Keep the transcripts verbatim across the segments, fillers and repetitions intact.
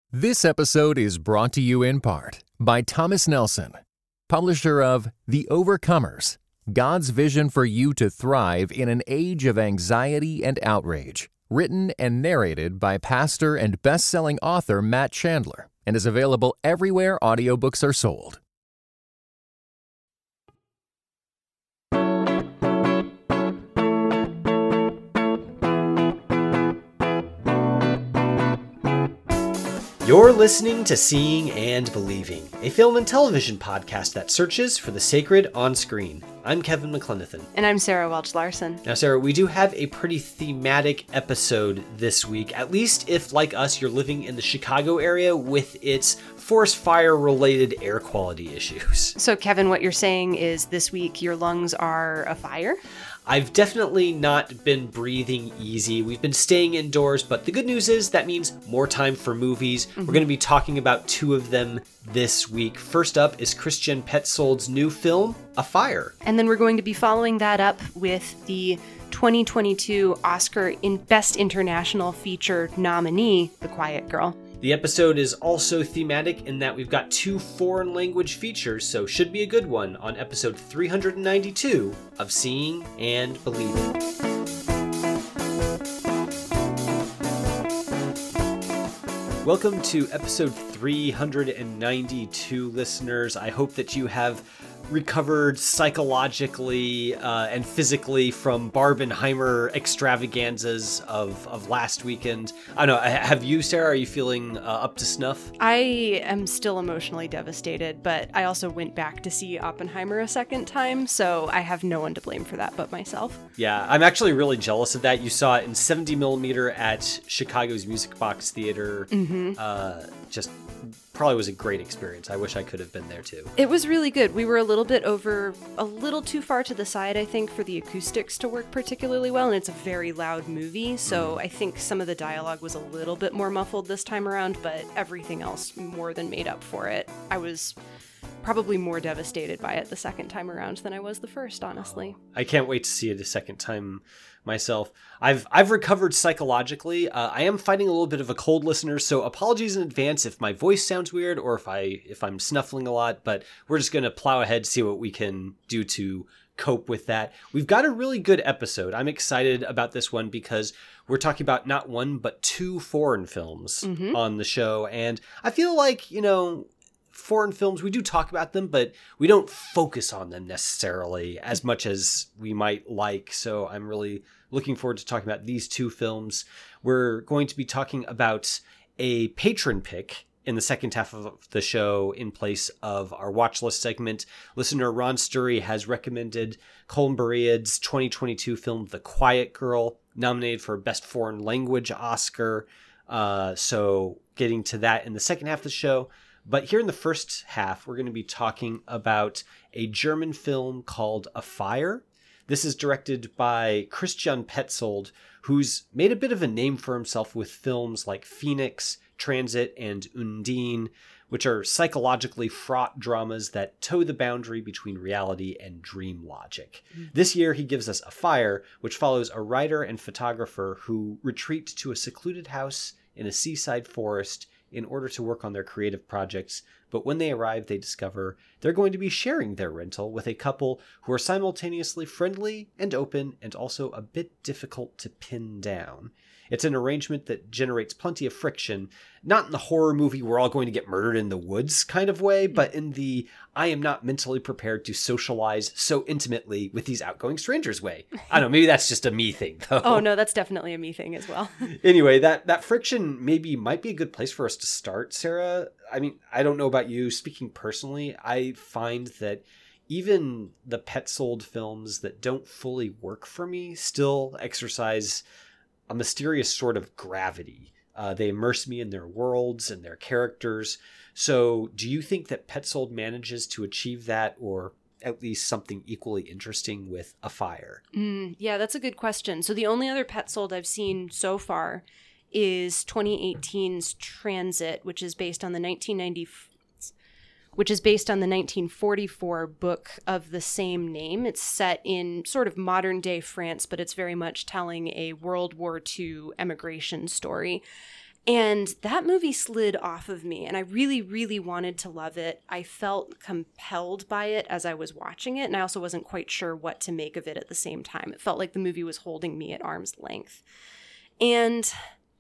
This episode is brought to you in part by Thomas Nelson, publisher of The Overcomers, God's Vision for You to Thrive in an Age of Anxiety and Outrage, written and narrated by pastor and best-selling author Matt Chandler, and is available everywhere audiobooks are sold. You're listening to Seeing and Believing, a film and television podcast that searches for the sacred on screen. I'm Kevin McLenithan. And I'm Sarah Welch-Larson. Now, Sarah, we do have a pretty thematic episode this week, at least if, like us, you're living in the Chicago area with its forest fire-related air quality issues. So, Kevin, what you're saying is this week your lungs are afire? I've definitely not been breathing easy. We've been staying indoors, but the good news is that means more time for movies. Mm-hmm. We're going to be talking about two of them this week. First up is Christian Petzold's new film, A Fire. And then we're going to be following that up with the twenty twenty-two Oscar in Best International Feature nominee, The Quiet Girl. The episode is also thematic in that we've got two foreign language features, so should be a good one on episode three hundred ninety-two of Seeing and Believing. Welcome to episode three hundred ninety-two, listeners. I hope that you have recovered psychologically uh, and physically from Barbenheimer extravaganzas of, of last weekend. I don't know, have you, Sarah? Are you feeling uh, up to snuff? I am still emotionally devastated, but I also went back to see Oppenheimer a second time, so I have no one to blame for that but myself. Yeah, I'm actually really jealous of that. You saw it in seventy millimeter at Chicago's Music Box Theater. Mm-hmm. Uh, just probably was a great experience. I wish I could have been there too. It was really good. We were a little bit over, a little too far to the side, I think, for the acoustics to work particularly well, and it's a very loud movie, so mm. I think some of the dialogue was a little bit more muffled this time around, but everything else more than made up for it. I was probably more devastated by it the second time around than I was the first, honestly. I can't wait to see it a second time myself. I've I've recovered psychologically. Uh, I am fighting a little bit of a cold, listener, so apologies in advance if my voice sounds weird or if I if I'm snuffling a lot, but we're just going to plow ahead, see what we can do to cope with that. We've got a really good episode. I'm excited about this one because we're talking about not one but two foreign films mm-hmm. on the show, and I feel like, you know, foreign films, we do talk about them, but we don't focus on them necessarily as much as we might like. So I'm really looking forward to talking about these two films. We're going to be talking about a patron pick in the second half of the show in place of our watch list segment. Listener Ron Sturry has recommended Colm Buried's twenty twenty-two film, The Quiet Girl, nominated for Best Foreign Language Oscar. Uh, so getting to that in the second half of the show. But here in the first half, we're going to be talking about a German film called A Fire. This is directed by Christian Petzold, who's made a bit of a name for himself with films like Phoenix, Transit, and Undine, which are psychologically fraught dramas that toe the boundary between reality and dream logic. Mm-hmm. This year, he gives us A Fire, which follows a writer and photographer who retreat to a secluded house in a seaside forest in order to work on their creative projects, but when they arrive, they discover they're going to be sharing their rental with a couple who are simultaneously friendly and open and also a bit difficult to pin down. It's an arrangement that generates plenty of friction, not in the horror movie we're all going to get murdered in the woods kind of way, but in the I am not mentally prepared to socialize so intimately with these outgoing strangers way. I don't know, maybe that's just a me thing though. Oh no, that's definitely a me thing as well. Anyway, that, that friction maybe might be a good place for us to start, Sarah. I mean, I don't know about you. Speaking personally, I find that even the Petzold films that don't fully work for me still exercise a mysterious sort of gravity. Uh, they immerse me in their worlds and their characters. So do you think that Petzold manages to achieve that, or at least something equally interesting with A Fire? Mm, yeah, that's a good question. So the only other Petzold I've seen so far is twenty eighteen's Transit, which is based on the nineteen ninety which is based on the nineteen forty-four book of the same name. It's set in sort of modern day France, but it's very much telling a World War Two emigration story. And that movie slid off of me, and I really, really wanted to love it. I felt compelled by it as I was watching it, and I also wasn't quite sure what to make of it at the same time. It felt like the movie was holding me at arm's length. And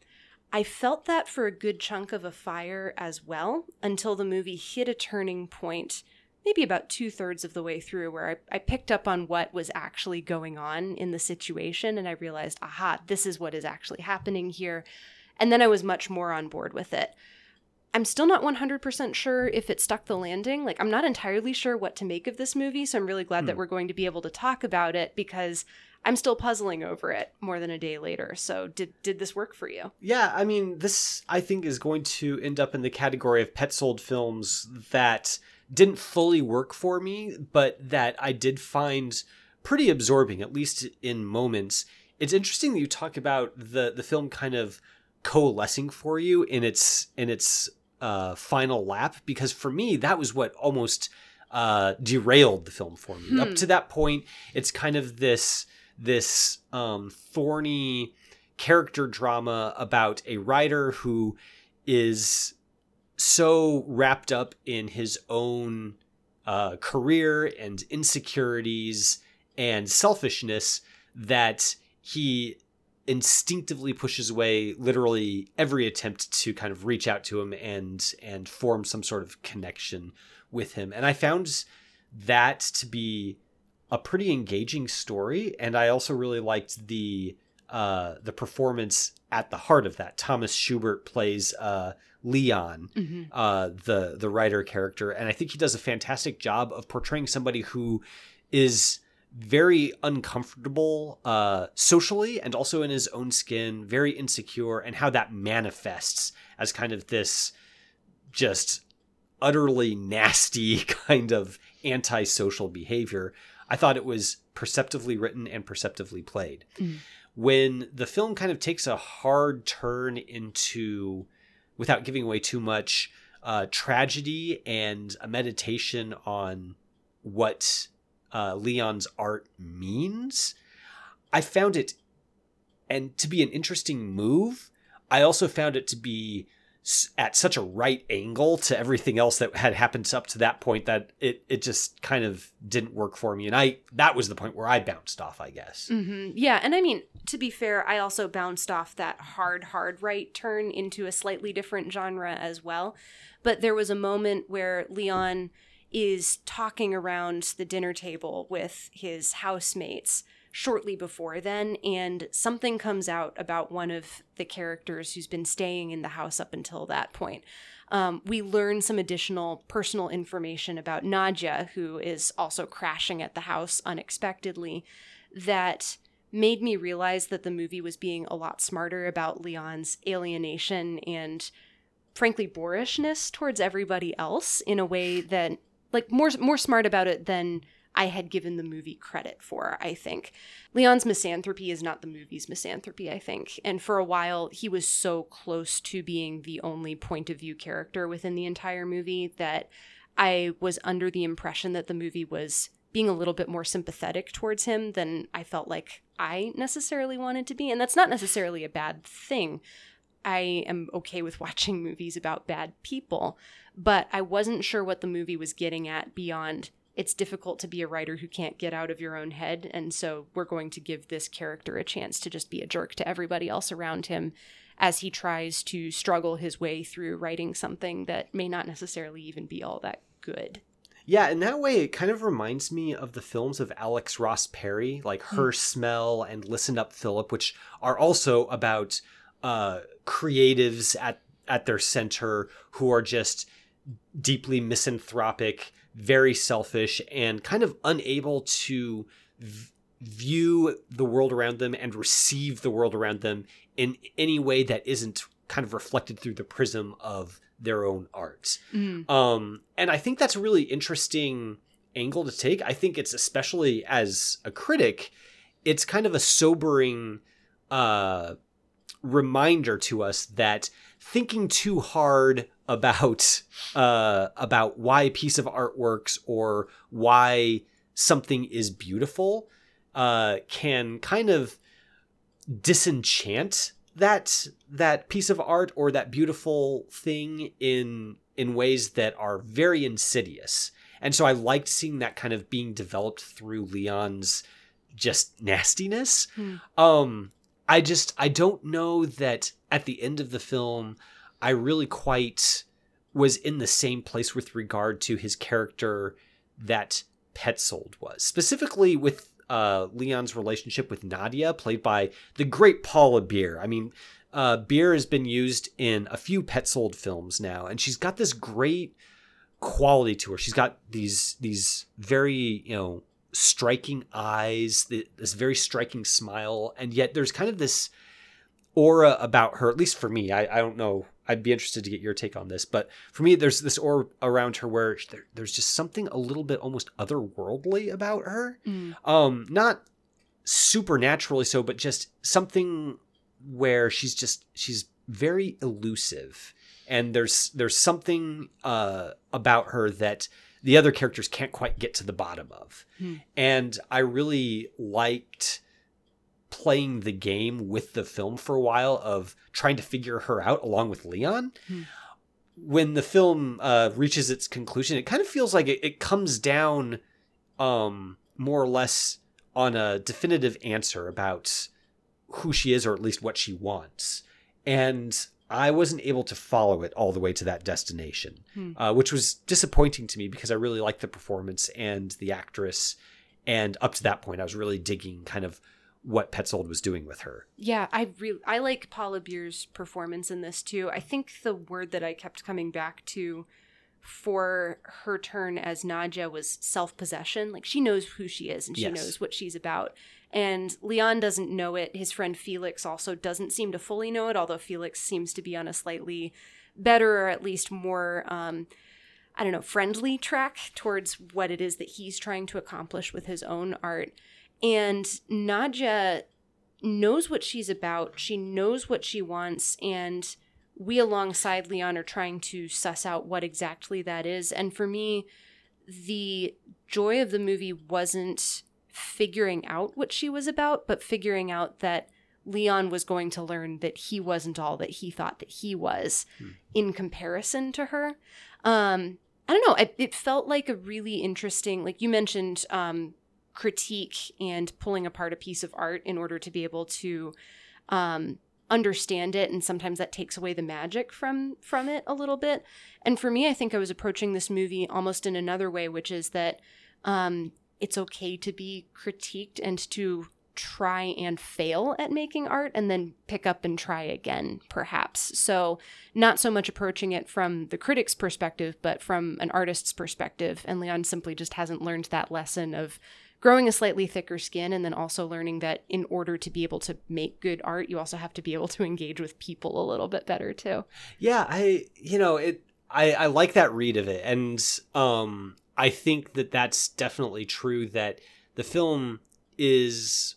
I felt that for a good chunk of A Fire as well, until the movie hit a turning point, maybe about two-thirds of the way through, where I, I picked up on what was actually going on in the situation, and I realized, aha, this is what is actually happening here. And then I was much more on board with it. I'm still not one hundred percent sure if it stuck the landing. Like, I'm not entirely sure what to make of this movie, so I'm really glad hmm. that we're going to be able to talk about it, because I'm still puzzling over it more than a day later. So did did this work for you? Yeah, I mean, this, I think, is going to end up in the category of Petzold films that didn't fully work for me, but that I did find pretty absorbing, at least in moments. It's interesting that you talk about the, the film kind of coalescing for you in its in its uh, final lap, because for me, that was what almost uh, derailed the film for me. Hmm. Up to that point, it's kind of this... this um, thorny character drama about a writer who is so wrapped up in his own uh, career and insecurities and selfishness that he instinctively pushes away literally every attempt to kind of reach out to him and and form some sort of connection with him. And I found that to be a pretty engaging story, and I also really liked the uh, the performance at the heart of that. Thomas Schubert plays uh, Leon, mm-hmm. uh, the the writer character, and I think he does a fantastic job of portraying somebody who is very uncomfortable uh, socially and also in his own skin, very insecure, and how that manifests as kind of this just utterly nasty kind of antisocial behavior. I thought it was perceptively written and perceptively played. Mm. When the film kind of takes a hard turn into, without giving away too much, uh, tragedy and a meditation on what uh, Leon's art means, I found it and to be an interesting move. I also found it to be at such a right angle to everything else that had happened up to that point that it it just kind of didn't work for me. And I that was the point where I bounced off, I guess. Mm-hmm. Yeah. And I mean, to be fair, I also bounced off that hard, hard right turn into a slightly different genre as well. But there was a moment where Leon is talking around the dinner table with his housemates shortly before then, and something comes out about one of the characters who's been staying in the house up until that point. Um, we learn some additional personal information about Nadia, who is also crashing at the house unexpectedly, that made me realize that the movie was being a lot smarter about Leon's alienation and, frankly, boorishness towards everybody else in a way that, like, more more smart about it than I had given the movie credit for, I think. Leon's misanthropy is not the movie's misanthropy, I think. And for a while, he was so close to being the only point of view character within the entire movie that I was under the impression that the movie was being a little bit more sympathetic towards him than I felt like I necessarily wanted to be. And that's not necessarily a bad thing. I am okay with watching movies about bad people, but I wasn't sure what the movie was getting at beyond it's difficult to be a writer who can't get out of your own head, and so we're going to give this character a chance to just be a jerk to everybody else around him as he tries to struggle his way through writing something that may not necessarily even be all that good. Yeah, in that way, it kind of reminds me of the films of Alex Ross Perry, like Her mm. Smell and Listen Up, Philip, which are also about uh, creatives at, at their center who are just deeply misanthropic, very selfish, and kind of unable to v- view the world around them and receive the world around them in any way that isn't kind of reflected through the prism of their own art. Mm. Um, and I think that's a really interesting angle to take. I think it's, especially as a critic, it's kind of a sobering uh, reminder to us that thinking too hard about uh, about why a piece of art works or why something is beautiful uh, can kind of disenchant that that piece of art or that beautiful thing in in ways that are very insidious. And so I liked seeing that kind of being developed through Leon's just nastiness. Hmm. Um, I just, I don't know that at the end of the film, I really quite was in the same place with regard to his character that Petzold was. Specifically with uh, Leon's relationship with Nadia, played by the great Paula Beer. I mean, uh, Beer has been used in a few Petzold films now, and she's got this great quality to her. She's got these these very, you know, striking eyes, this very striking smile, and yet there's kind of this aura about her, at least for me. I, I don't know. I'd be interested to get your take on this, but for me, there's this aura around her where there, there's just something a little bit almost otherworldly about her. Mm. Um, not supernaturally so, but just something where she's just, she's very elusive. And there's there's something uh, about her that the other characters can't quite get to the bottom of. Hmm. And I really liked playing the game with the film for a while of trying to figure her out along with Leon. Hmm. When the film uh, reaches its conclusion, it kind of feels like it, it comes down um, more or less on a definitive answer about who she is, or at least what she wants. And I wasn't able to follow it all the way to that destination, hmm. uh, which was disappointing to me because I really liked the performance and the actress. And up to that point, I was really digging kind of what Petzold was doing with her. Yeah, I really I like Paula Beer's performance in this too. I think the word that I kept coming back to for her turn as Nadia was self-possession. Like, she knows who she is and she yes. knows what she's about. And Leon doesn't know it. His friend Felix also doesn't seem to fully know it, although Felix seems to be on a slightly better, or at least more, um, I don't know, friendly track towards what it is that he's trying to accomplish with his own art. And Nadia knows what she's about. She knows what she wants. And we, alongside Leon, are trying to suss out what exactly that is. And for me, the joy of the movie wasn't figuring out what she was about, but figuring out that Leon was going to learn that he wasn't all that he thought that he was hmm. in comparison to her. Um, I don't know. It, it felt like a really interesting, like you mentioned, um, critique and pulling apart a piece of art in order to be able to um, understand it. And sometimes that takes away the magic from, from it a little bit. And for me, I think I was approaching this movie almost in another way, which is that um, it's okay to be critiqued and to try and fail at making art and then pick up and try again, perhaps. So not so much approaching it from the critic's perspective, but from an artist's perspective. And Leon simply just hasn't learned that lesson of growing a slightly thicker skin, and then also learning that in order to be able to make good art, you also have to be able to engage with people a little bit better too. Yeah, I, you know, it, I, I like that read of it. And, um, I think that that's definitely true, that the film is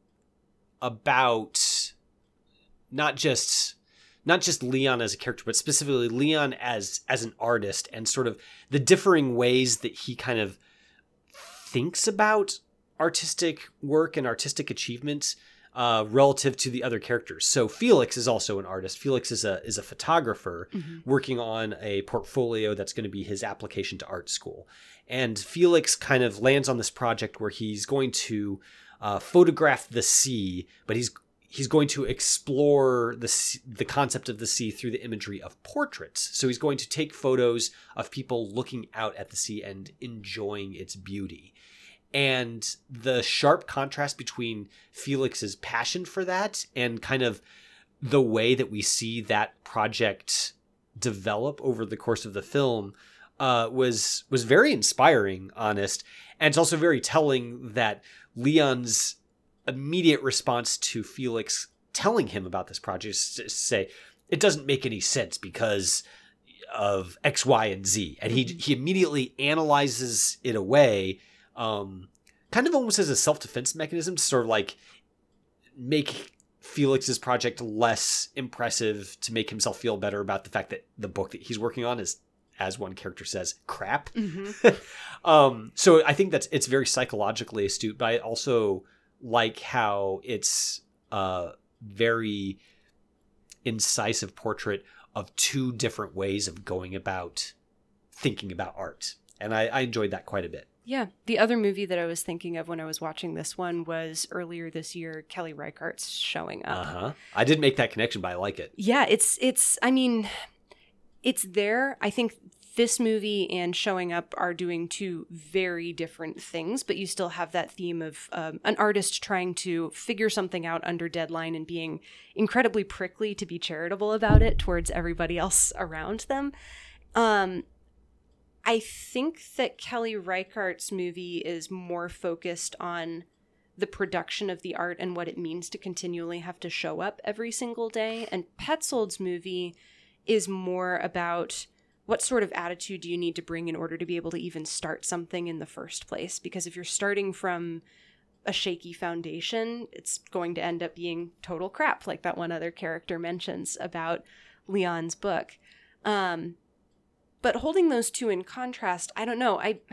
about not just not just Leon as a character, but specifically Leon as as an artist, and sort of the differing ways that he kind of thinks about artistic work and artistic achievements uh, relative to the other characters. So Felix is also an artist. Felix is a is a photographer mm-hmm. working on a portfolio that's going to be his application to art school. And Felix kind of lands on this project where he's going to uh, photograph the sea, but he's he's going to explore the sea, the concept of the sea through the imagery of portraits. So he's going to take photos of people looking out at the sea and enjoying its beauty. And the sharp contrast between Felix's passion for that and kind of the way that we see that project develop over the course of the film uh, was was very inspiring, honest. And it's also very telling that Leon's immediate response to Felix telling him about this project is to say, it doesn't make any sense because of X, Y, and Z. And he he immediately analyzes it away, um, kind of almost as a self-defense mechanism to sort of like make Felix's project less impressive, to make himself feel better about the fact that the book that he's working on is, as one character says, crap. Mm-hmm. um, so I think that's it's very psychologically astute, but I also like how it's uh, very incisive portrait of two different ways of going about thinking about art. And I, I enjoyed that quite a bit. Yeah. The other movie that I was thinking of when I was watching this one was earlier this year, Kelly Reichardt's Showing Up. Uh-huh. I didn't make that connection, but I like it. Yeah, it's, it's, I mean, it's there. I think this movie and Showing Up are doing two very different things, but you still have that theme of um, an artist trying to figure something out under deadline and being incredibly prickly to be charitable about it towards everybody else around them. Um, I think that Kelly Reichardt's movie is more focused on the production of the art and what it means to continually have to show up every single day. And Petzold's movie is more about what sort of attitude do you need to bring in order to be able to even start something in the first place? Because if you're starting from a shaky foundation, it's going to end up being total crap, like that one other character mentions about Leon's book. Um, But holding those two in contrast, I don't know. I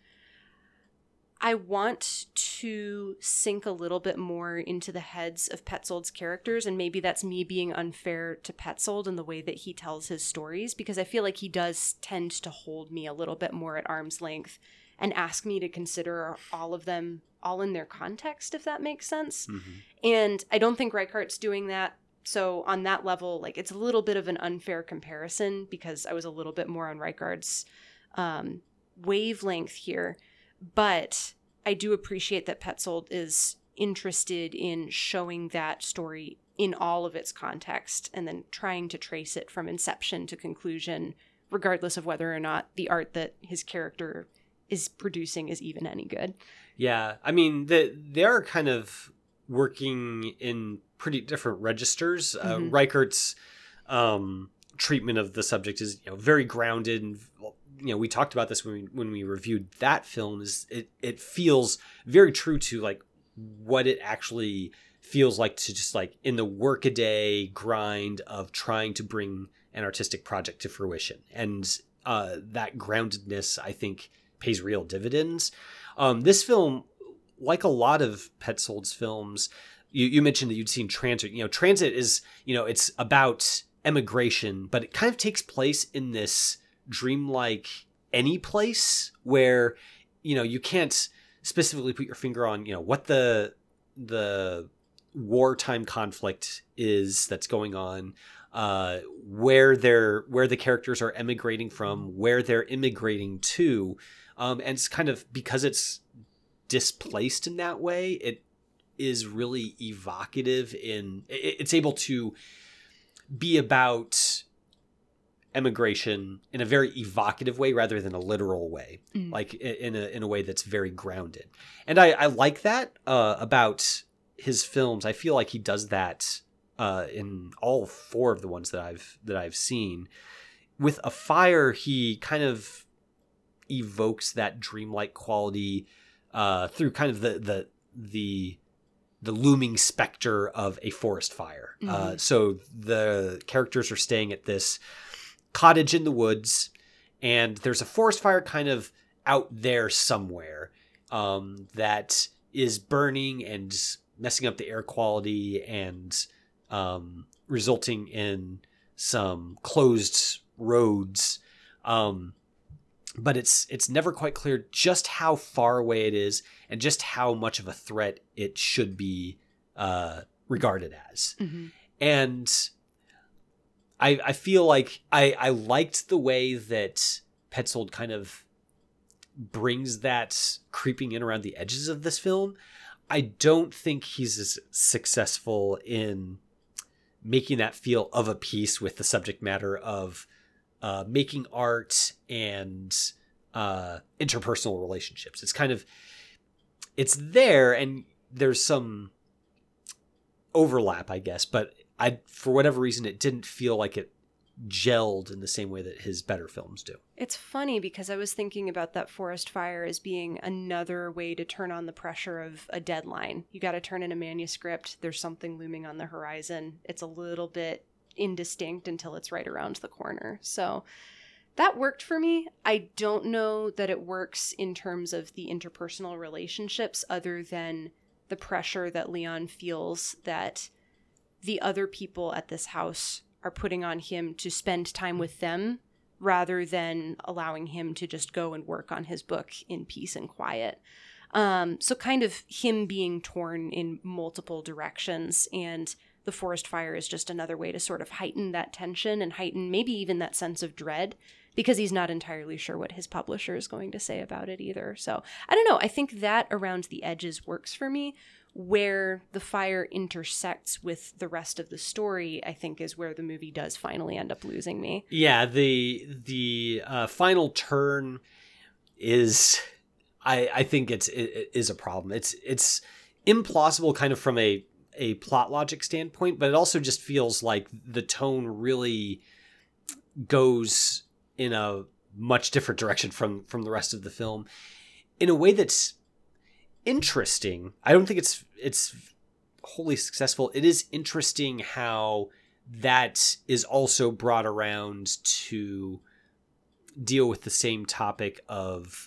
I want to sink a little bit more into the heads of Petzold's characters, and maybe that's me being unfair to Petzold in the way that he tells his stories, because I feel like he does tend to hold me a little bit more at arm's length and ask me to consider all of them all in their context, if that makes sense. Mm-hmm. And I don't think Reichardt's doing that. So on that level, like, it's a little bit of an unfair comparison because I was a little bit more on Reichardt's um, wavelength here. But I do appreciate that Petzold is interested in showing that story in all of its context and then trying to trace it from inception to conclusion, regardless of whether or not the art that his character is producing is even any good. Yeah, I mean, the, they are kind of working in pretty different registers. Uh, mm-hmm. Reichardt's um, treatment of the subject is, you know, very grounded, and you know, we talked about this when we when we reviewed that film. Is it it feels very true to like what it actually feels like to just like in the workaday grind of trying to bring an artistic project to fruition, and uh, that groundedness, I think, pays real dividends. Um, this film, like a lot of Petzold's films, you, you mentioned that you'd seen Transit. You know, Transit is, you know, it's about emigration, but it kind of takes place in this dreamlike any place where, you know, you can't specifically put your finger on, you know, what the the wartime conflict is that's going on, uh, where they're where the characters are emigrating from, where they're immigrating to, um, and it's kind of because it's displaced in that way, it is really evocative in it's able to be about emigration in a very evocative way rather than a literal way, mm. like in a in a way that's very grounded. And I, I like that uh, about his films. I feel like he does that uh, in all four of the ones that I've that I've seen. With A Fire, he kind of evokes that dreamlike quality uh, through kind of the the the the looming specter of a forest fire. Mm-hmm. Uh, so the characters are staying at this cottage in the woods, and there's a forest fire kind of out there somewhere um, that is burning and messing up the air quality and um, resulting in some closed roads. Um, but it's it's never quite clear just how far away it is and just how much of a threat it should be uh, regarded as. Mm-hmm. And I, I feel like I, I liked the way that Petzold kind of brings that creeping in around the edges of this film. I don't think he's as successful in making that feel of a piece with the subject matter of uh, making art and uh, interpersonal relationships. It's kind of, it's there and there's some overlap, I guess, but I, for whatever reason, it didn't feel like it gelled in the same way that his better films do. It's funny because I was thinking about that forest fire as being another way to turn on the pressure of a deadline. You got to turn in a manuscript. There's something looming on the horizon. It's a little bit indistinct until it's right around the corner. So that worked for me. I don't know that it works in terms of the interpersonal relationships other than the pressure that Leon feels that the other people at this house are putting on him to spend time with them rather than allowing him to just go and work on his book in peace and quiet. Um, so kind of him being torn in multiple directions, and the forest fire is just another way to sort of heighten that tension and heighten maybe even that sense of dread, because he's not entirely sure what his publisher is going to say about it either. So I don't know. I think that around the edges works for me. Where the fire intersects with the rest of the story, I think, is where the movie does finally end up losing me. Yeah, the the uh, final turn is, I I think it's it, it is a problem. It's it's implausible, kind of from a a plot logic standpoint, but it also just feels like the tone really goes in a much different direction from from the rest of the film, in a way that's interesting. I don't think it's it's wholly successful. It is interesting how that is also brought around to deal with the same topic of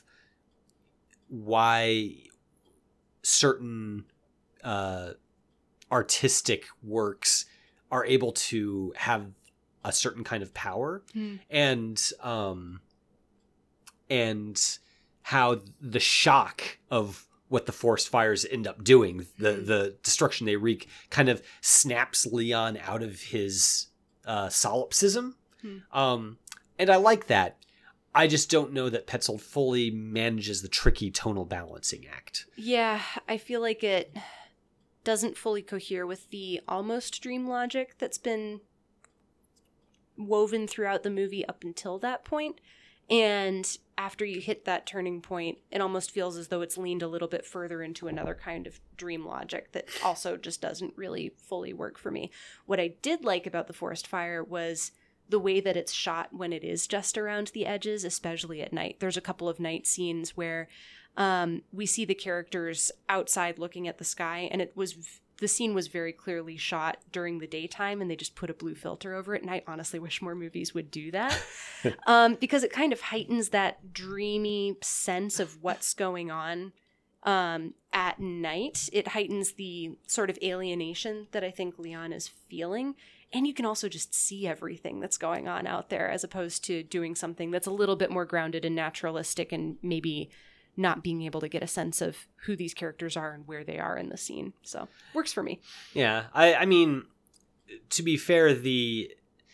why certain uh, artistic works are able to have a certain kind of power, mm. and um, and how the shock of what the forest fires end up doing, the the destruction they wreak, kind of snaps Leon out of his uh, solipsism. Hmm. Um, and I like that. I just don't know that Petzold fully manages the tricky tonal balancing act. Yeah, I feel like it doesn't fully cohere with the almost dream logic that's been woven throughout the movie up until that point. And after you hit that turning point, it almost feels as though it's leaned a little bit further into another kind of dream logic that also just doesn't really fully work for me. What I did like about The Forest Fire was the way that it's shot when it is just around the edges, especially at night. There's a couple of night scenes where um, we see the characters outside looking at the sky, and it was the scene was very clearly shot during the daytime, and they just put a blue filter over it. And I honestly wish more movies would do that, um, because it kind of heightens that dreamy sense of what's going on um, at night. It heightens the sort of alienation that I think Leon is feeling. And you can also just see everything that's going on out there, as opposed to doing something that's a little bit more grounded and naturalistic, and maybe not being able to get a sense of who these characters are and where they are in the scene. So works for me. Yeah. I, I mean, to be fair, the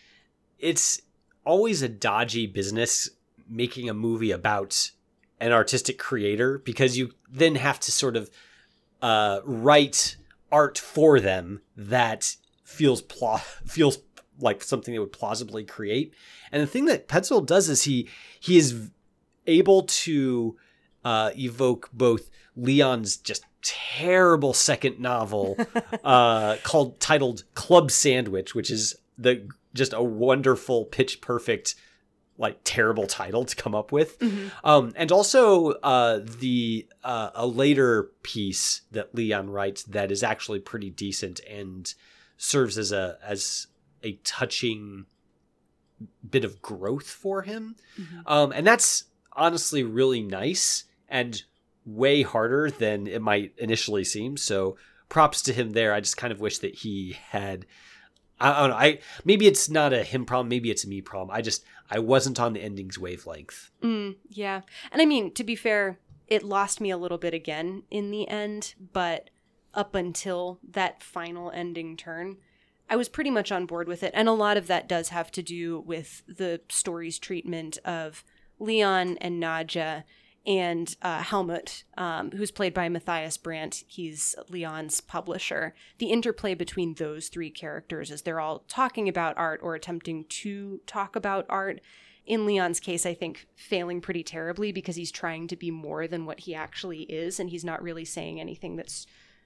it's always a dodgy business making a movie about an artistic creator, because you then have to sort of uh, write art for them that feels pla- feels like something they would plausibly create. And the thing that Petzold does is he he is able to Uh, evoke both Leon's just terrible second novel uh, called titled Club Sandwich, which is the just a wonderful, pitch perfect, like terrible title to come up with, mm-hmm. um, and also uh, the uh, a later piece that Leon writes that is actually pretty decent and serves as a as a touching bit of growth for him, mm-hmm. um, and that's honestly really nice. And way harder than it might initially seem. So props to him there. I just kind of wish that he had, I don't know, I maybe it's not a him problem, maybe it's a me problem. I just, I wasn't on the ending's wavelength. Mm, yeah. And I mean, to be fair, it lost me a little bit again in the end, but up until that final ending turn, I was pretty much on board with it. And a lot of that does have to do with the story's treatment of Leon and Nadja and uh, Helmut, um, who's played by Matthias Brandt. He's Leon's publisher. The interplay between those three characters as they're all talking about art or attempting to talk about art. In Leon's case, I think failing pretty terribly because he's trying to be more than what he actually is, and he's not really saying anything that's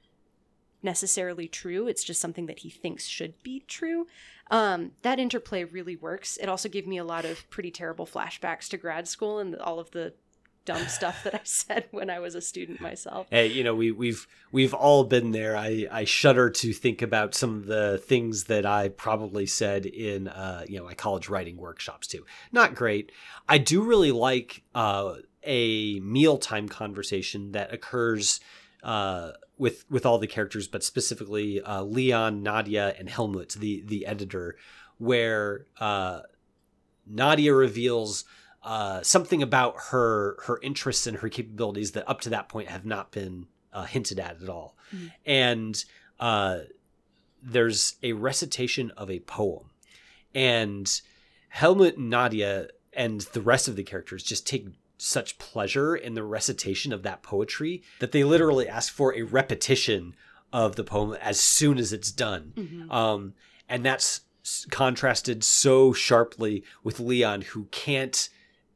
necessarily true. It's just something that he thinks should be true. Um, that interplay really works. It also gave me a lot of pretty terrible flashbacks to grad school and all of the dumb stuff that I said when I was a student myself. Hey, you know, we, we've we've all been there. I, I shudder to think about some of the things that I probably said in, uh, you know, my college writing workshops too. Not great. I do really like uh, a mealtime conversation that occurs uh, with with all the characters, but specifically uh, Leon, Nadia, and Helmut, the the editor, where uh, Nadia reveals uh, something about her her interests and her capabilities that up to that point have not been uh, hinted at at all. Mm-hmm. And uh, there's a recitation of a poem, and Helmut and Nadia and the rest of the characters just take such pleasure in the recitation of that poetry that they literally ask for a repetition of the poem as soon as it's done. Mm-hmm. Um, and that's contrasted so sharply with Leon, who can't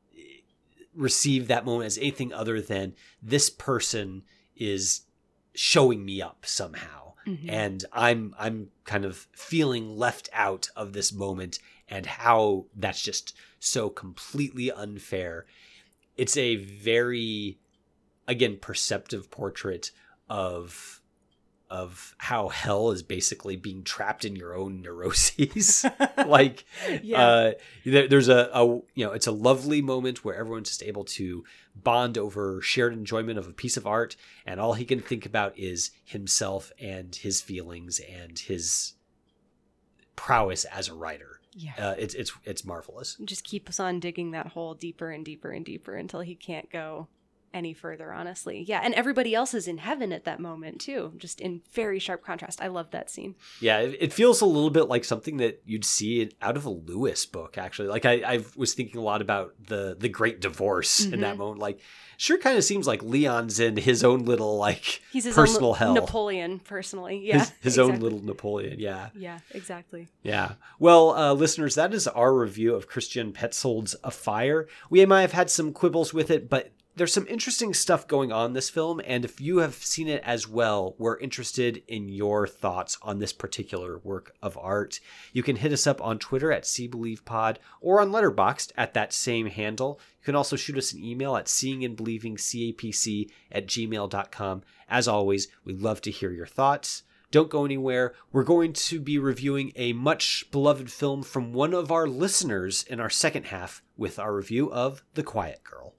receive that moment as anything other than this person is showing me up somehow. Mm-hmm. And I'm, I'm kind of feeling left out of this moment, and how that's just so completely unfair. It's a very, again, perceptive portrait of of how hell is basically being trapped in your own neuroses. Like, yeah. uh, there, there's a, a, you know, it's a lovely moment where everyone's just able to bond over shared enjoyment of a piece of art, and all he can think about is himself and his feelings and his prowess as a writer. Yeah, uh, it's it's it's marvelous. Just keeps on digging that hole deeper and deeper and deeper until he can't go any further, honestly. Yeah, and everybody else is in heaven at that moment too, just in very sharp contrast. I love that scene. Yeah, it, it feels a little bit like something that you'd see out of a Lewis book, actually. Like I, I was thinking a lot about the the Great Divorce mm-hmm. in that moment. Like, sure, kind of seems like Leon's in his own little like He's his personal own hell. Napoleon, personally. Yeah, his, his exactly. own little Napoleon. Yeah. Yeah, exactly. Yeah. Well, uh, listeners, that is our review of Christian Petzold's A Fire. We might have had some quibbles with it, but there's some interesting stuff going on in this film, and if you have seen it as well, we're interested in your thoughts on this particular work of art. You can hit us up on Twitter at SeeBelievePod or on Letterboxd at that same handle. You can also shoot us an email at seeingandbelievingcapc at gmail dot com. As always, we'd love to hear your thoughts. Don't go anywhere. We're going to be reviewing a much beloved film from one of our listeners in our second half with our review of The Quiet Girl.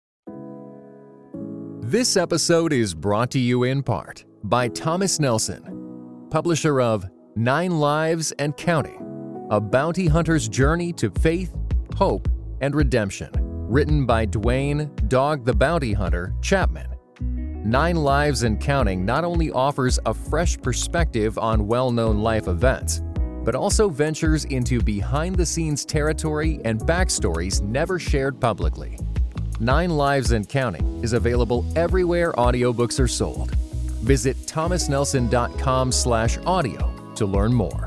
This episode is brought to you in part by Thomas Nelson, publisher of Nine Lives and Counting, A Bounty Hunter's Journey to Faith, Hope, and Redemption, written by Dwayne Dog the Bounty Hunter Chapman. Nine Lives and Counting not only offers a fresh perspective on well-known life events, but also ventures into behind-the-scenes territory and backstories never shared publicly. Nine Lives and Counting is available everywhere audiobooks are sold. Visit thomasnelson.com slash audio to learn more.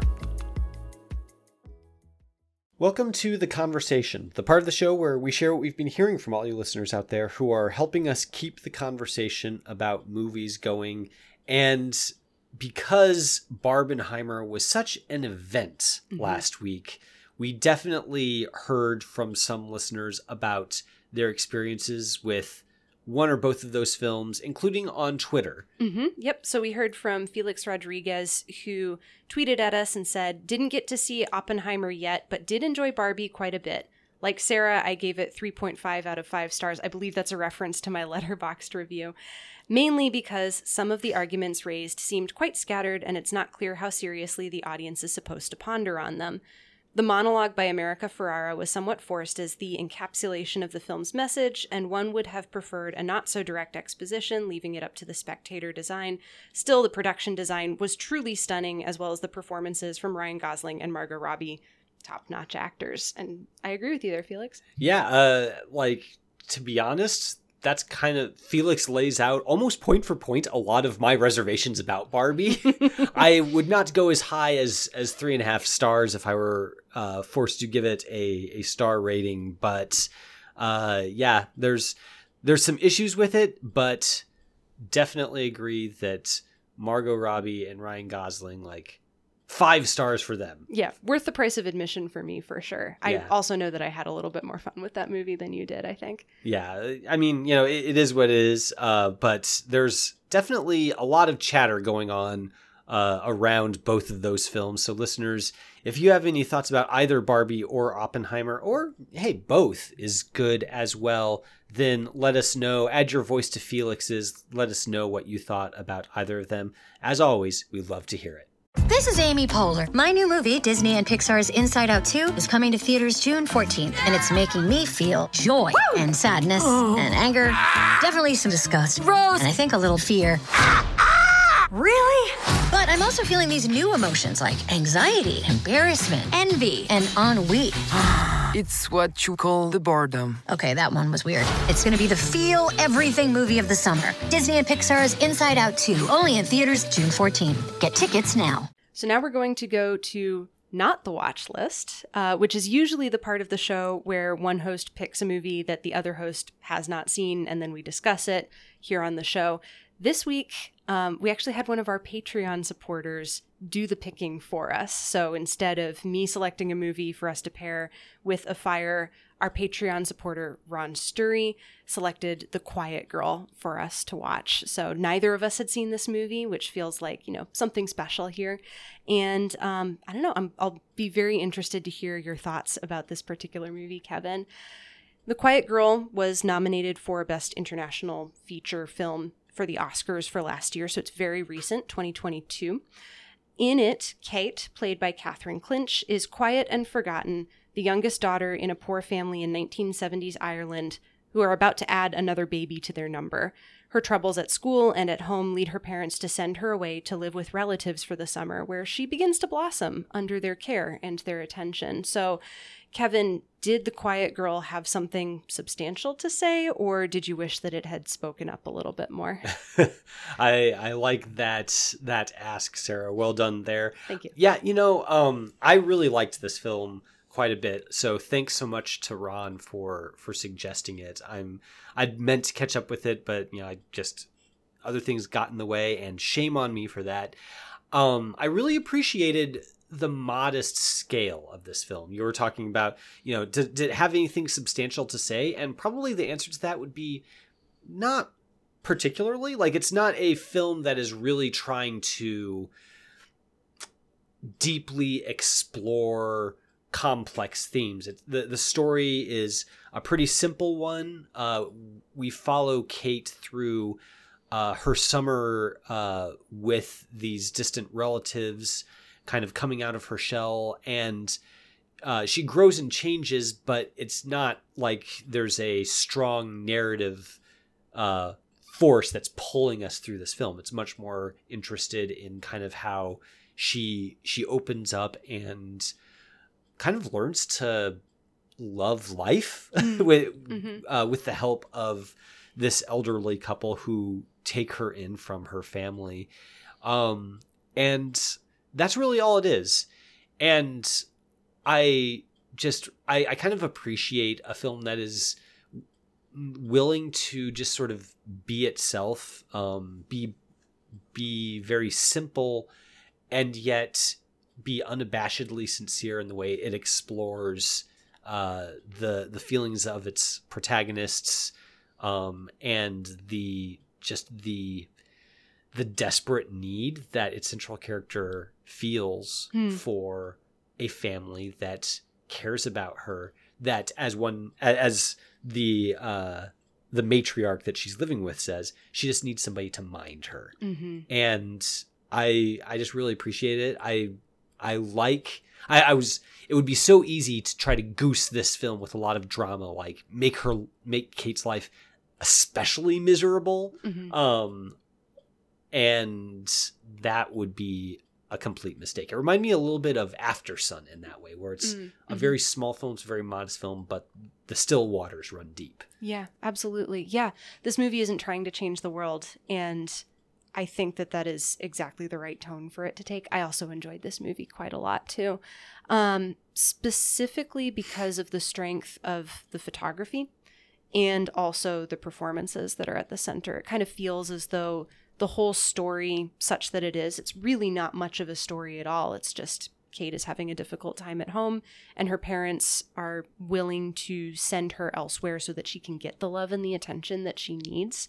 Welcome to The Conversation, the part of the show where we share what we've been hearing from all you listeners out there who are helping us keep the conversation about movies going. And because Barbenheimer was such an event mm-hmm. last week, we definitely heard from some listeners about their experiences with one or both of those films, including on Twitter. Mm-hmm. Yep. So we heard from Felix Rodriguez, who tweeted at us and said, didn't get to see Oppenheimer yet, but did enjoy Barbie quite a bit. Like Sarah, I gave it three point five out of five stars. I believe that's a reference to my Letterboxd review. Mainly because some of the arguments raised seemed quite scattered, and it's not clear how seriously the audience is supposed to ponder on them. The monologue by America Ferrara was somewhat forced as the encapsulation of the film's message, and one would have preferred a not-so-direct exposition, leaving it up to the spectator design. Still, the production design was truly stunning, as well as the performances from Ryan Gosling and Margot Robbie, top-notch actors. And I agree with you there, Felix. Yeah, uh, like, to be honest, that's kind of, Felix lays out almost point for point a lot of my reservations about Barbie. I would not go as high as as three and a half stars if I were uh, forced to give it a, a star rating. But uh, yeah, there's there's some issues with it, but definitely agree that Margot Robbie and Ryan Gosling, like, five stars for them. Yeah, worth the price of admission for me, for sure. I yeah. also know that I had a little bit more fun with that movie than you did, I think. Yeah, I mean, you know, it, it is what it is, uh, but there's definitely a lot of chatter going on uh, around both of those films. So listeners, if you have any thoughts about either Barbie or Oppenheimer, or hey, both is good as well, then let us know. Add your voice to Felix's. Let us know what you thought about either of them. As always, we'd love to hear it. This is Amy Poehler. My new movie, Disney and Pixar's Inside Out two, is coming to theaters June fourteenth, and it's making me feel joy Woo! and sadness oh. and anger, definitely some disgust, Rose, and I think a little fear. Really? But I'm also feeling these new emotions like anxiety, embarrassment, envy, and ennui. It's what you call the boredom. Okay, that one was weird. It's gonna be the feel everything movie of the summer. Disney and Pixar's Inside Out two, only in theaters June fourteenth. Get tickets now. So now we're going to go to not the watch list, uh, which is usually the part of the show where one host picks a movie that the other host has not seen, and then we discuss it here on the show. This week, um, we actually had one of our Patreon supporters do the picking for us. So instead of me selecting a movie for us to pair with A Fire, our Patreon supporter, Ron Sturry, selected The Quiet Girl for us to watch. So neither of us had seen this movie, which feels like, you know, something special here. And um, I don't know, I'm, I'll be very interested to hear your thoughts about this particular movie, Kevin. The Quiet Girl was nominated for Best International Feature Film for the Oscars for last year, so it's very recent, twenty twenty-two. In it, Kate, played by Catherine Clinch, is quiet and forgotten, the youngest daughter in a poor family in nineteen seventies Ireland who are about to add another baby to their number. Her troubles at school and at home lead her parents to send her away to live with relatives for the summer, where she begins to blossom under their care and their attention. So, Kevin, did The Quiet Girl have something substantial to say, or did you wish that it had spoken up a little bit more? I I like that that ask, Sarah. Well done there. Thank you. Yeah, you know, um, I really liked this film quite a bit. So thanks so much to Ron for for suggesting it. I'm I'd meant to catch up with it, but you know, I just other things got in the way, and shame on me for that. Um, I really appreciated the modest scale of this film. You were talking about, you know, did, did it have anything substantial to say? And probably the answer to that would be not particularly. Like, it's not a film that is really trying to deeply explore complex themes. It, the, the story is a pretty simple one. Uh, we follow Kate through uh, her summer uh, with these distant relatives, kind of coming out of her shell, and uh, she grows and changes, but it's not like there's a strong narrative uh, force that's pulling us through this film. It's much more interested in kind of how she she opens up and kind of learns to love life with mm-hmm. uh, with the help of this elderly couple who take her in from her family, um, and that's really all it is. And I just, I, I kind of appreciate a film that is willing to just sort of be itself, um, be, be very simple, and yet be unabashedly sincere in the way it explores uh, the, the feelings of its protagonists, um, and the, just the, the desperate need that its central character feels hmm. for a family that cares about her, that as one, as the, uh, the matriarch that she's living with says, she just needs somebody to mind her. Mm-hmm. And I, I just really appreciate it. I, I like, I, I was, it would be so easy to try to goose this film with a lot of drama, like make her, make Kate's life especially miserable. Mm-hmm. Um, And that would be a complete mistake. It reminded me a little bit of After Sun in that way, where it's mm-hmm. a very small film, it's a very modest film, but the still waters run deep. Yeah, absolutely. Yeah, this movie isn't trying to change the world, and I think that that is exactly the right tone for it to take. I also enjoyed this movie quite a lot, too, um, specifically because of the strength of the photography and also the performances that are at the center. It kind of feels as though the whole story, such that it is, it's really not much of a story at all. It's just Kate is having a difficult time at home, and her parents are willing to send her elsewhere so that she can get the love and the attention that she needs.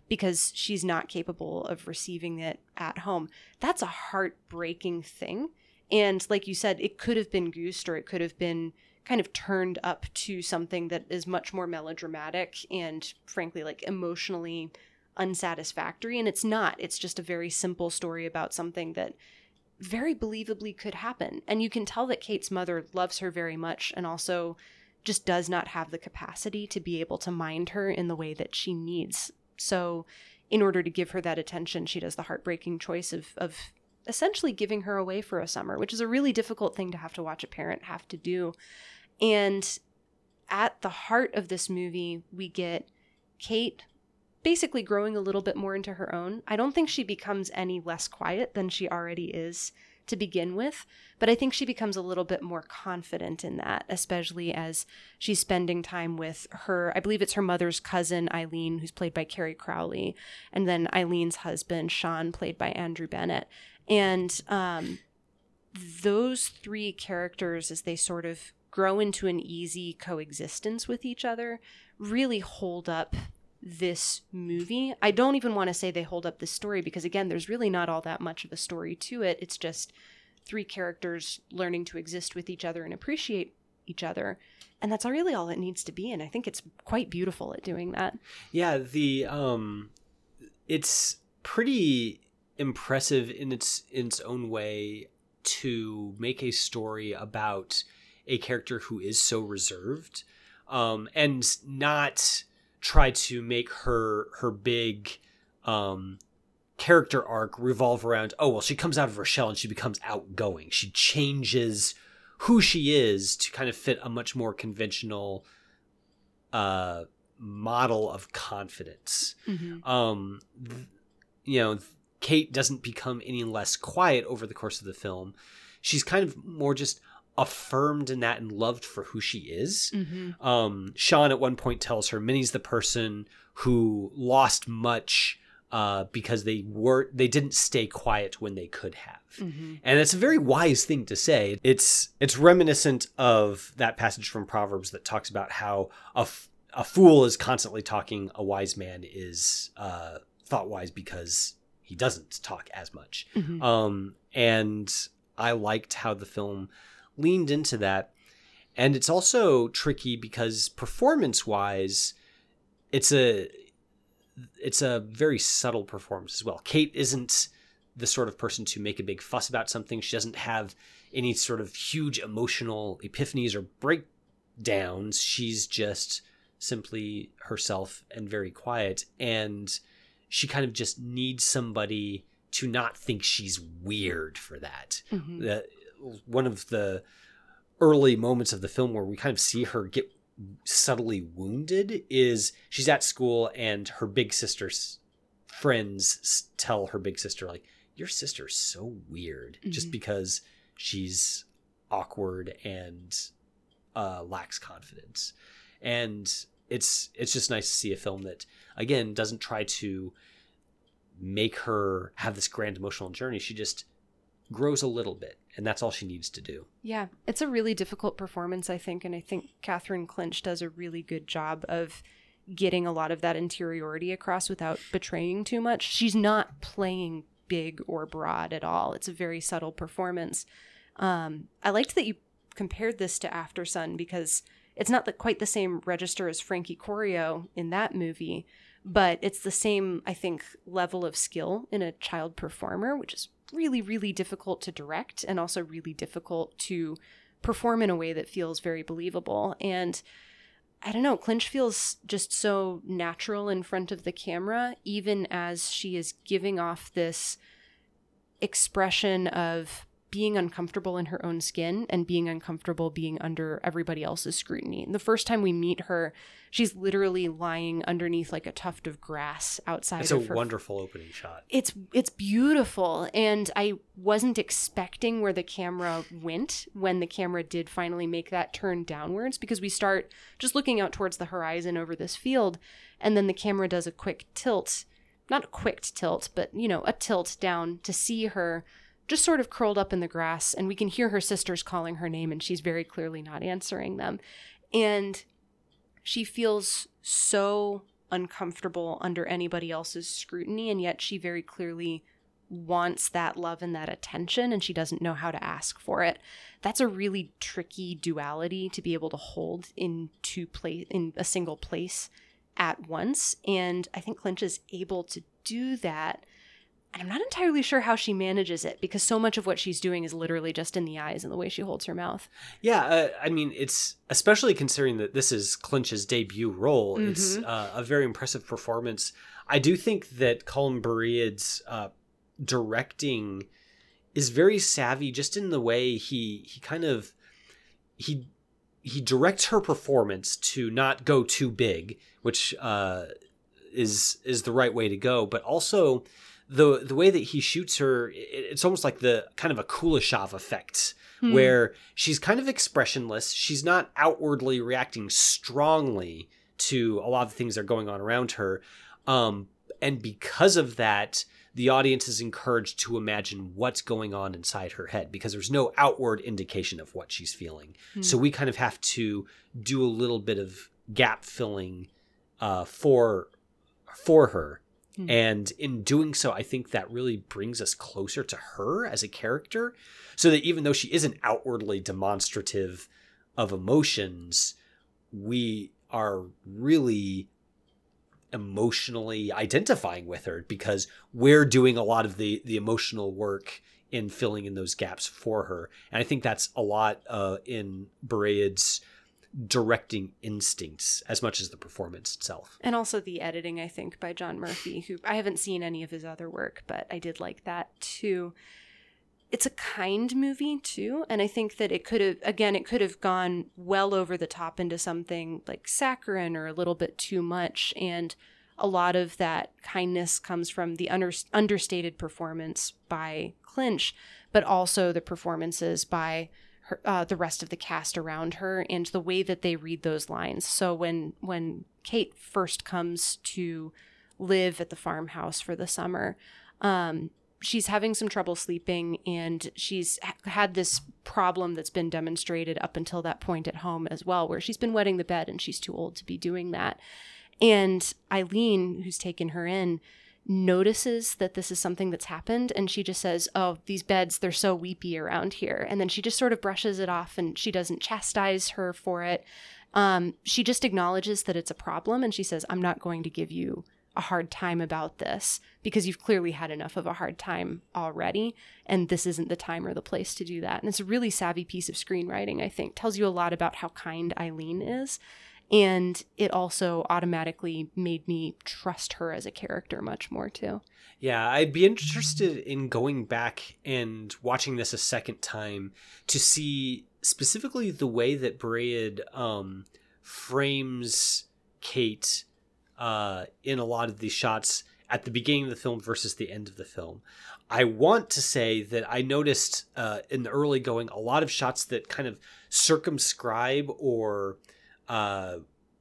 because she's not capable of receiving it at home. That's a heartbreaking thing. And like you said, it could have been goosed, or it could have been kind of turned up to something that is much more melodramatic and frankly, like emotionally unsatisfactory. And it's not. It's just a very simple story about something that very believably could happen. And you can tell that Kate's mother loves her very much and also just does not have the capacity to be able to mind her in the way that she needs. So in order to give her that attention, she does the heartbreaking choice of, of essentially giving her away for a summer, which is a really difficult thing to have to watch a parent have to do. And at the heart of this movie, we get Kate basically growing a little bit more into her own. I don't think she becomes any less quiet than she already is to begin with, but I think she becomes a little bit more confident in that, especially as she's spending time with her, I believe it's her mother's cousin, Eileen, who's played by Carrie Crowley, and then Eileen's husband, Sean, played by Andrew Bennett. And um, those three characters, as they sort of grow into an easy coexistence with each other, really hold up this movie. I don't even want to say they hold up this story because, again, there's really not all that much of a story to it. It's just three characters learning to exist with each other and appreciate each other. And that's really all it needs to be. And I think it's quite beautiful at doing that. Yeah, the um, it's pretty impressive in its in its own way to make a story about a character who is so reserved, um, and not try to make her her big um, character arc revolve around, oh, well, she comes out of her shell and she becomes outgoing. She changes who she is to kind of fit a much more conventional uh, model of confidence. Mm-hmm. Um, th- you know, Kate doesn't become any less quiet over the course of the film. She's kind of more just affirmed in that and loved for who she is. Mm-hmm. Um, Sean at one point tells her Minnie's the person who lost much uh, because they were they didn't stay quiet when they could have. Mm-hmm. And it's a very wise thing to say. It's it's reminiscent of that passage from Proverbs that talks about how a, f- a fool is constantly talking, a wise man is uh, thought wise because he doesn't talk as much. Mm-hmm. Um, and I liked how the film leaned into that. And it's also tricky because performance-wise, it's a it's a very subtle performance as well. Kate isn't the sort of person to make a big fuss about something. She doesn't have any sort of huge emotional epiphanies or breakdowns. She's just simply herself and very quiet. And she kind of just needs somebody to not think she's weird for that. Mm-hmm. The, one of the early moments of the film where we kind of see her get subtly wounded is she's at school and her big sister's friends tell her big sister, like, your sister's so weird, mm-hmm. just because she's awkward and uh, lacks confidence. And it's it's just nice to see a film that, again, doesn't try to make her have this grand emotional journey. She just grows a little bit, and that's all she needs to do. Yeah, it's a really difficult performance, I think, and I think Catherine Clinch does a really good job of getting a lot of that interiority across without betraying too much. She's not playing big or broad at all. It's a very subtle performance. Um, I liked that you compared this to Aftersun because it's not the, quite the same register as Frankie Corio in that movie, but it's the same, I think, level of skill in a child performer, which is really, really difficult to direct and also really difficult to perform in a way that feels very believable. And I don't know, Clinch feels just so natural in front of the camera, even as she is giving off this expression of being uncomfortable in her own skin and being uncomfortable being under everybody else's scrutiny. The first time we meet her, she's literally lying underneath like a tuft of grass outside it's of her. It's a wonderful opening shot. It's it's beautiful. And I wasn't expecting where the camera went when the camera did finally make that turn downwards, because we start just looking out towards the horizon over this field, and then the camera does a quick tilt, not a quick tilt, but, you know, a tilt down to see her just sort of curled up in the grass, and we can hear her sisters calling her name, and she's very clearly not answering them. And she feels so uncomfortable under anybody else's scrutiny, and yet she very clearly wants that love and that attention, and she doesn't know how to ask for it. That's a really tricky duality to be able to hold in two place in a single place at once, and I think Clinch is able to do that. And I'm not entirely sure how she manages it, because so much of what she's doing is literally just in the eyes and the way she holds her mouth. Yeah, uh, I mean, it's especially considering that this is Clinch's debut role. Mm-hmm. It's uh, a very impressive performance. I do think that Colin Bereid's uh, directing is very savvy, just in the way he he kind of he he directs her performance to not go too big, which uh, is is the right way to go, but also the the way that he shoots her, it's almost like the kind of a Kuleshov effect, hmm. where she's kind of expressionless. She's not outwardly reacting strongly to a lot of the things that are going on around her. Um, and because of that, the audience is encouraged to imagine what's going on inside her head, because there's no outward indication of what she's feeling. Hmm. So we kind of have to do a little bit of gap filling uh, for for her. And in doing so, I think that really brings us closer to her as a character, so that even though she isn't outwardly demonstrative of emotions, we are really emotionally identifying with her, because we're doing a lot of the, the emotional work in filling in those gaps for her. And I think that's a lot uh, in Bereid's directing instincts as much as the performance itself. And also the editing, I think, by John Murphy, who I haven't seen any of his other work, but I did like that too. It's a kind movie too, and I think that it could have, again, it could have gone well over the top into something like saccharine or a little bit too much, and a lot of that kindness comes from the under, understated performance by Clinch, but also the performances by Her, uh, the rest of the cast around her, and the way that they read those lines. So when when Kate first comes to live at the farmhouse for the summer, um, she's having some trouble sleeping, and she's ha- had this problem that's been demonstrated up until that point at home as well, where she's been wetting the bed and she's too old to be doing that. And Eileen, who's taken her in, notices that this is something that's happened, and she just says, oh, these beds, they're so weepy around here. And then she just sort of brushes it off, and she doesn't chastise her for it. Um, she just acknowledges that it's a problem, and she says, I'm not going to give you a hard time about this, because you've clearly had enough of a hard time already, and this isn't the time or the place to do that. And it's a really savvy piece of screenwriting, I think. Tells you a lot about how kind Eileen is. And it also automatically made me trust her as a character much more, too. Yeah, I'd be interested in going back and watching this a second time to see specifically the way that Bereid um, frames Kate uh, in a lot of these shots at the beginning of the film versus the end of the film. I want to say that I noticed uh, in the early going a lot of shots that kind of circumscribe or uh,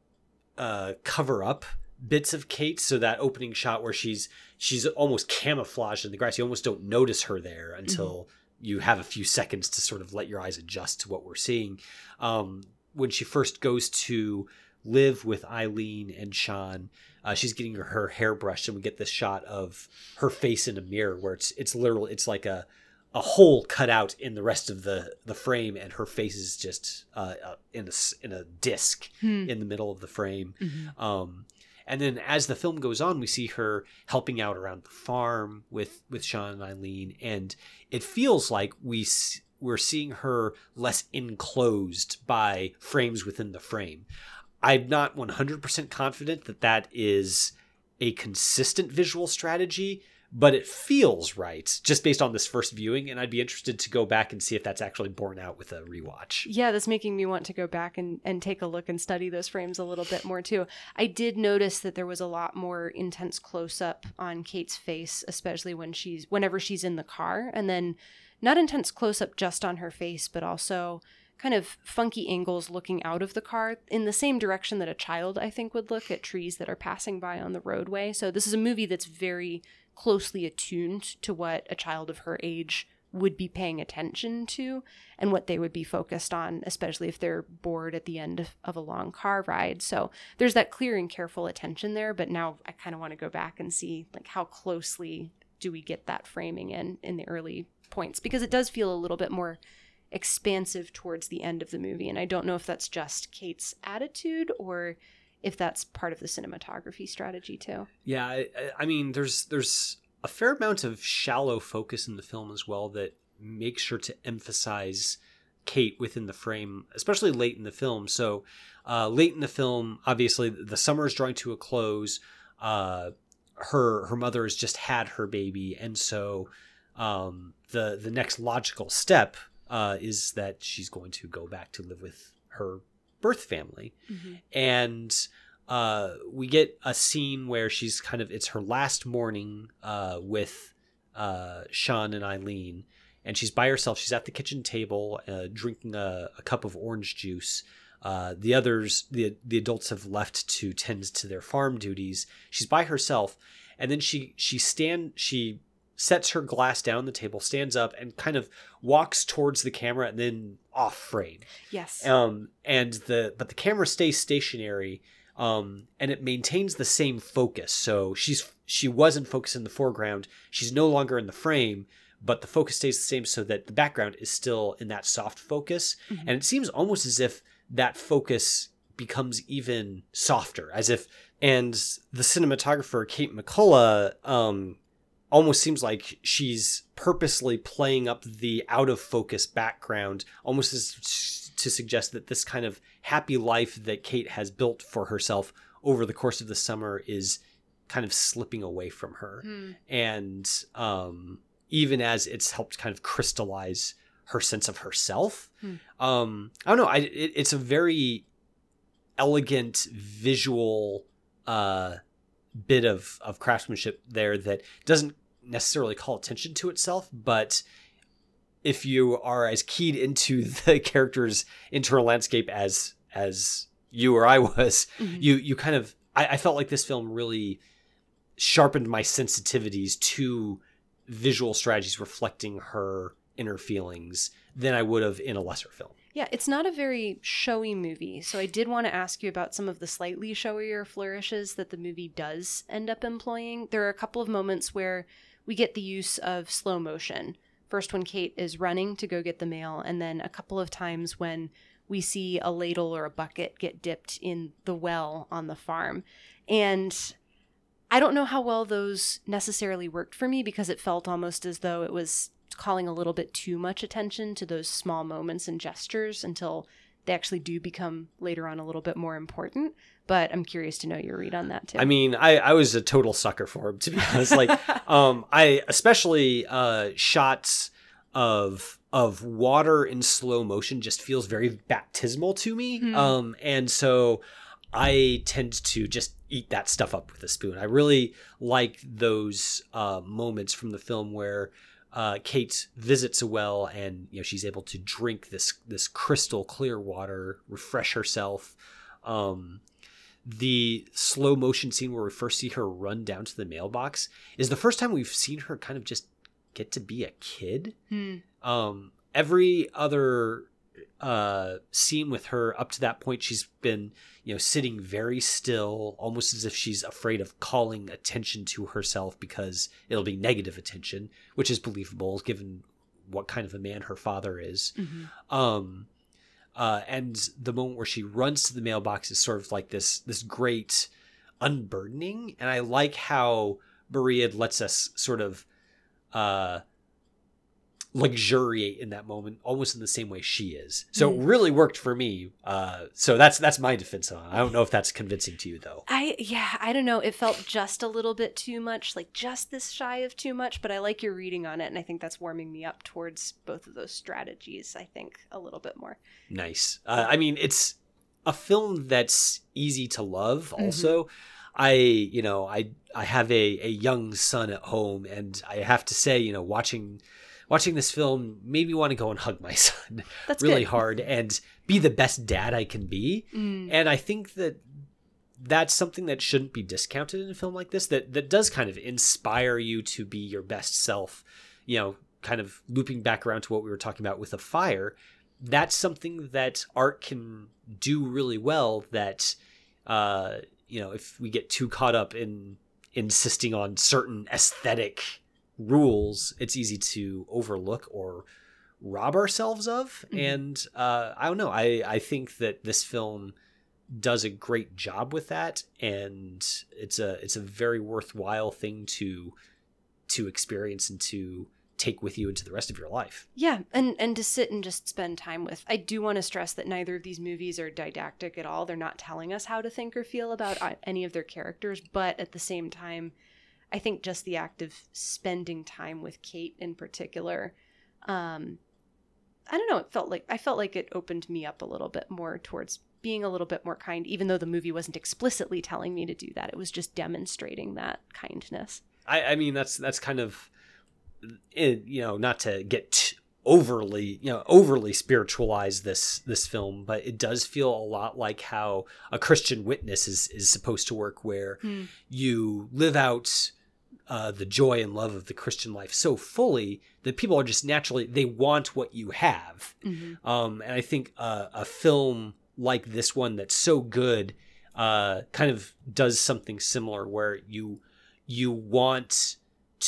uh, cover up bits of Kate. So that opening shot where she's she's almost camouflaged in the grass, you almost don't notice her there until mm-hmm. you have a few seconds to sort of let your eyes adjust to what we're seeing. Um, when she first goes to live with Eileen and Sean, uh, she's getting her, her hair brushed, and we get this shot of her face in a mirror where it's it's literally it's like a a hole cut out in the rest of the, the frame, and her face is just uh, uh, in a in a disc hmm. in the middle of the frame. Mm-hmm. Um, and then as the film goes on, we see her helping out around the farm with with Sean and Eileen, and it feels like we we're seeing her less enclosed by frames within the frame. I'm not one hundred percent confident that that is a consistent visual strategy, but it feels right just based on this first viewing, and I'd be interested to go back and see if that's actually borne out with a rewatch. Yeah, that's making me want to go back and, and take a look and study those frames a little bit more too. I did notice that there was a lot more intense close-up on Kate's face, especially when she's whenever she's in the car, and then not intense close-up just on her face, but also kind of funky angles looking out of the car in the same direction that a child, I think, would look at trees that are passing by on the roadway. So this is a movie that's very closely attuned to what a child of her age would be paying attention to and what they would be focused on, especially if they're bored at the end of, of a long car ride. So there's that clear and careful attention there, but now I kind of want to go back and see like how closely do we get that framing in in the early points, because it does feel a little bit more expansive towards the end of the movie. And I don't know if that's just Kate's attitude or if that's part of the cinematography strategy too. Yeah, I, I mean, there's there's a fair amount of shallow focus in the film as well that makes sure to emphasize Kate within the frame, especially late in the film. So uh, late in the film, obviously the summer is drawing to a close. Uh, her her mother has just had her baby, and so um, the the next logical step uh, is that she's going to go back to live with her birth family. Mm-hmm. And uh, we get a scene where she's kind of, it's her last morning uh, with uh, Sean and Eileen, and she's by herself. She's at the kitchen table uh, drinking a, a cup of orange juice. Uh, the others, the the adults have left to tend to their farm duties. She's by herself, and then she she stand she sets her glass down on the table, stands up, and kind of walks towards the camera, and then off frame. Yes. Um, and the but the camera stays stationary, um, and it maintains the same focus. So she's she wasn't focused in the foreground. She's no longer in the frame, but the focus stays the same, so that the background is still in that soft focus. Mm-hmm. And it seems almost as if that focus becomes even softer, as if, and the cinematographer, Kate McCullough, um, almost seems like she's purposely playing up the out of focus background, almost as to suggest that this kind of happy life that Kate has built for herself over the course of the summer is kind of slipping away from her. Mm. And um, even as it's helped kind of crystallize her sense of herself. Hmm. Um, I don't know. I, it, it's a very elegant visual uh, bit of, of craftsmanship there that doesn't necessarily call attention to itself, but if you are as keyed into the character's internal landscape as as you or I was, mm-hmm. you you kind of I, I felt like this film really sharpened my sensitivities to visual strategies reflecting her inner feelings than I would have in a lesser film. Yeah, it's not a very showy movie, so I did want to ask you about some of the slightly showier flourishes that the movie does end up employing. There are a couple of moments where we get the use of slow motion. First when Kate is running to go get the mail, and then a couple of times when we see a ladle or a bucket get dipped in the well on the farm. And I don't know how well those necessarily worked for me, because it felt almost as though it was calling a little bit too much attention to those small moments and gestures until they actually do become later on a little bit more important. But I'm curious to know your read on that too. I mean, I, I was a total sucker for him, to be honest. Like, um, I especially uh, shots of of water in slow motion just feels very baptismal to me. Mm-hmm. Um, and so I tend to just eat that stuff up with a spoon. I really like those uh, moments from the film where Uh, Kate visits a well, and you know she's able to drink this this crystal clear water, refresh herself. Um, the slow motion scene where we first see her run down to the mailbox is the first time we've seen her kind of just get to be a kid. Hmm. Um, every other uh, scene with her up to that point, she's been you know sitting very still, almost as if she's afraid of calling attention to herself because it'll be negative attention, which is believable given what kind of a man her father is. Mm-hmm. Um, uh, and the moment where she runs to the mailbox is sort of like this this great unburdening, and I like how Berea lets us sort of uh, luxuriate in that moment, almost in the same way she is. So mm. it really worked for me. Uh, so that's that's my defense on it. I don't know if that's convincing to you, though. I yeah, I don't know. It felt just a little bit too much, like just this shy of too much. But I like your reading on it, and I think that's warming me up towards both of those strategies. I think a little bit more. Nice. Uh, I mean, it's a film that's easy to love. Also, mm-hmm. I you know I I have a a young son at home, and I have to say, you know, watching. Watching this film made me want to go and hug my son That's really good. hard and be the best dad I can be. Mm. And I think that that's something that shouldn't be discounted in a film like this, that, that does kind of inspire you to be your best self, you know, kind of looping back around to what we were talking about with a fire, that's something that art can do really well that, uh, you know, if we get too caught up in insisting on certain aesthetic rules, it's easy to overlook or rob ourselves of. Mm-hmm. And uh, I don't know. I, I think that this film does a great job with that, and it's a it's a very worthwhile thing to to experience and to take with you into the rest of your life. Yeah, and and to sit and just spend time with. I do want to stress that neither of these movies are didactic at all. They're not telling us how to think or feel about any of their characters, but at the same time, I think just the act of spending time with Kate in particular, um, I don't know, it felt like I felt like it opened me up a little bit more towards being a little bit more kind, even though the movie wasn't explicitly telling me to do that. It was just demonstrating that kindness. I, I mean, that's that's kind of, it, you know, not to get overly, you know, overly spiritualize this this film, but it does feel a lot like how a Christian witness is is supposed to work, where mm. you live out uh, the joy and love of the Christian life so fully that people are just naturally, they want what you have. Mm-hmm. Um, and I think uh, a film like this one that's so good uh, kind of does something similar, where you you want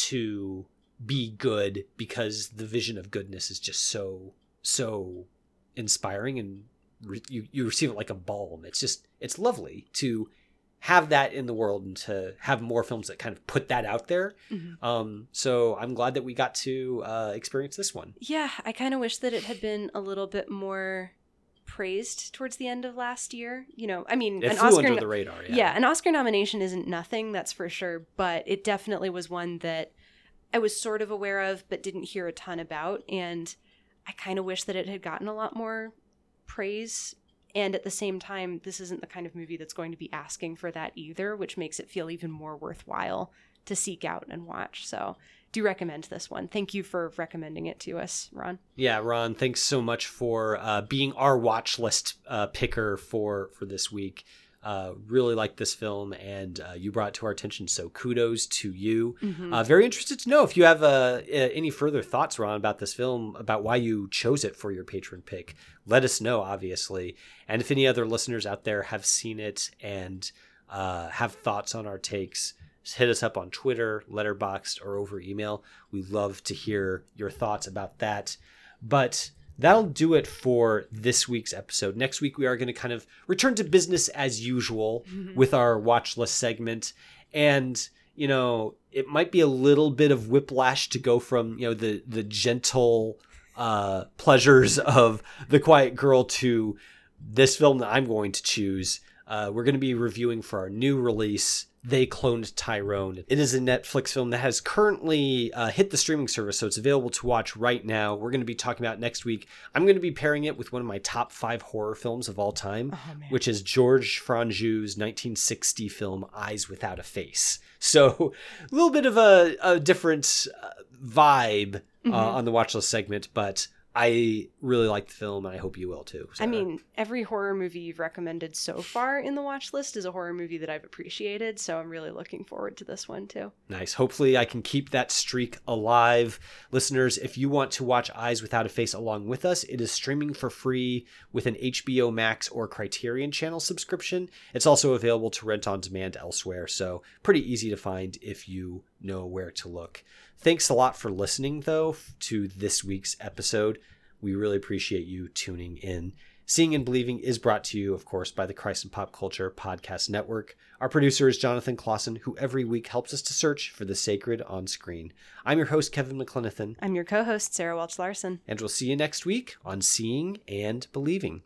to be good because the vision of goodness is just so so inspiring, and re- you you receive it like a balm. It's just it's lovely to have that in the world and to have more films that kind of put that out there. Mm-hmm. Um, so I'm glad that we got to uh, experience this one. Yeah, I kind of wish that it had been a little bit more praised towards the end of last year. You know, I mean, it an flew Oscar under the radar. Yeah. yeah, an Oscar nomination isn't nothing, that's for sure, but it definitely was one that I was sort of aware of but didn't hear a ton about, and I kind of wish that it had gotten a lot more praise. And at the same time, this isn't the kind of movie that's going to be asking for that either, which makes it feel even more worthwhile to seek out and watch. So do recommend this one. Thank you for recommending it to us, Ron. Yeah, Ron, thanks so much for uh, being our watch list uh, picker for, for this week. Uh, really like this film, and uh, you brought it to our attention, so kudos to you. Mm-hmm. Uh, very interested to know if you have uh, any further thoughts, Ron, about this film, about why you chose it for your patron pick. Let us know, obviously. And if any other listeners out there have seen it and uh, have thoughts on our takes, hit us up on Twitter, Letterboxd, or over email. We love to hear your thoughts about that. But that'll do it for this week's episode. Next week, we are going to kind of return to business as usual mm-hmm. with our watch list segment. And, you know, it might be a little bit of whiplash to go from, you know, the, the gentle uh, pleasures of The Quiet Girl to this film that I'm going to choose. Uh, we're going to be reviewing for our new release, They Cloned Tyrone. It is a Netflix film that has currently uh, hit the streaming service, so it's available to watch right now. We're going to be talking about next week. I'm going to be pairing it with one of my top five horror films of all time, oh, which is Georges Franju's nineteen sixty film Eyes Without a Face. So a little bit of a, a different uh, vibe uh, mm-hmm. on the watch list segment, but I really like the film, and I hope you will too. So. I mean, every horror movie you've recommended so far in the watch list is a horror movie that I've appreciated, so I'm really looking forward to this one too. Nice. Hopefully I can keep that streak alive. Listeners, if you want to watch Eyes Without a Face along with us, it is streaming for free with an H B O Max or Criterion Channel subscription. It's also available to rent on demand elsewhere, so pretty easy to find if you know where to look. Thanks a lot for listening, though, to this week's episode. We really appreciate you tuning in. Seeing and Believing is brought to you, of course, by the Christ and Pop Culture Podcast Network. Our producer is Jonathan Clausen, who every week helps us to search for the sacred on screen. I'm your host, Kevin McLenithan. I'm your co-host, Sarah Welch-Larson. And we'll see you next week on Seeing and Believing.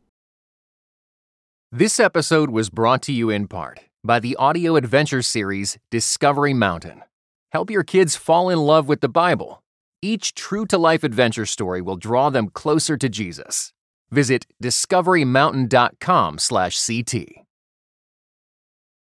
This episode was brought to you in part by the audio adventure series Discovery Mountain. Help your kids fall in love with the Bible. Each true-to-life adventure story will draw them closer to Jesus. Visit discovery mountain dot com slash C T.